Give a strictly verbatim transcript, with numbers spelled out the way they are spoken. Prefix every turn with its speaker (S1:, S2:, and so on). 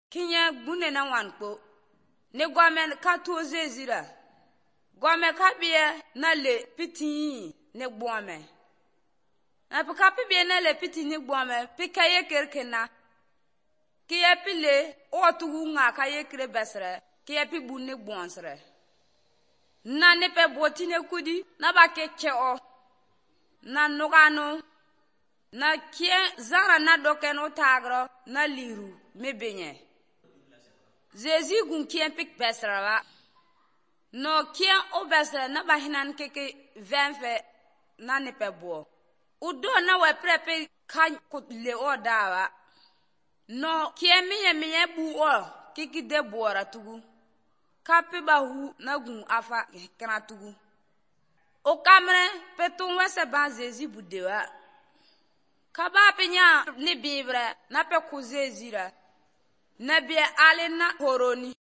S1: Kinya gbune na wanpo. Ne gwamen ka toze zira. Gwame ka biye na le piti ne gwame. Na pika pi biye na le piti ne gwame pika ye kerkena. Kiye pile o tugu nga ka ye kre besre. Kiye pi bu ne gwonsre. Na ne pe boti ne kudi na ba ke che o. Na nugano. Na kie zara na doke no tagro na liru me benye. Zezi gun kien pik besra ba. No kien o besra na ba hinan keke venfe na ne pe bo. Udo na we prepe kan le o dawa. No kien miye miye bu o kiki de boara tugu. Kapi ba hu na gun afa kana tugu. O kamre peton wese ban zezi budewa. Kaba pinya ni bibre na pe kuze zira. Na bie ale na horoni.